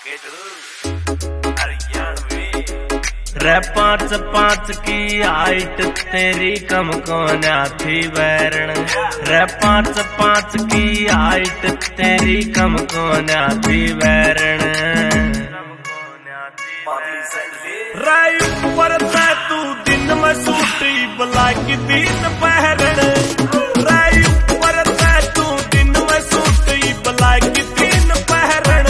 रे 5'5" की हाइट तेरी कम कोन्या थी वैरण। रे 5'5" की हाइट तेरी कम कोन्या थी वैरण। रे ऊपर से तू दिन में सूटी बला की दिन पहरण। रे ऊपर से तू दिन में सूटी बला की दिन पहरण।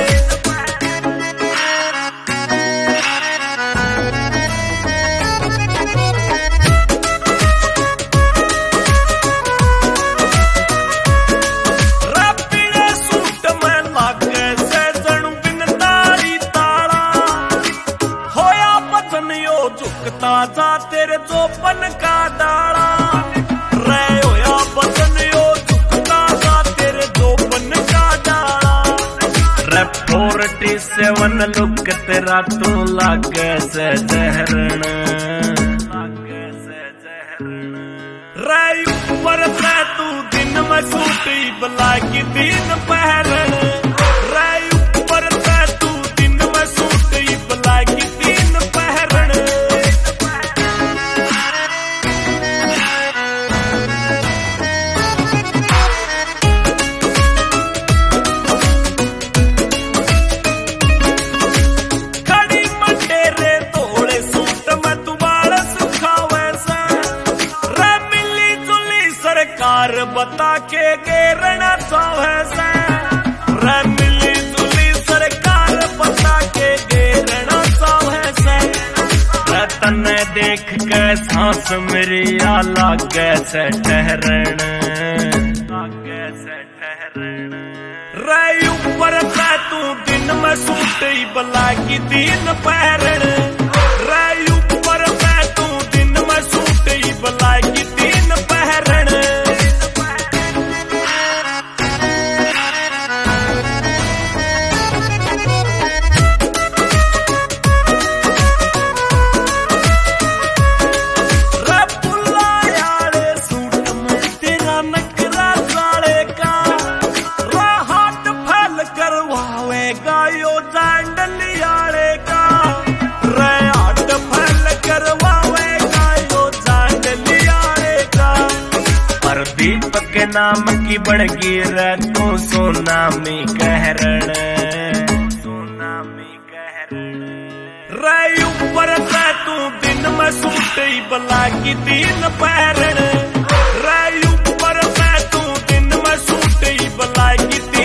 झुकता जा तेरे जोपन का डाला। रे होया बदन यो झुकता जा तेरे जोपन का डाला। रे 47 लुक तेरा तू लागे से जहरण। रे ऊपर से तू दिन में सूटी बला की दिन पहरण। रे ऊपर से तू दिन में सूटी बला की दिन पहरण। बता के गेरना चाहे से। रे मिली जुली सरकार बता के गेरना चाहे से। रे तन्ने देख के सांस मेरी लागे से ठहरण। रे ऊपर से तू दिन में सूटी बला की दिन पहरण। रे ऊपर से तू दिन में सूटी बला की दिन पहरण। दीपक के नाम की बढ़गी रे तू सोनामी कहरण। रे ऊपर से तू दिन में सूटी बला की दिन पहरण। रे ऊपर से तू दिन में सूटी बला की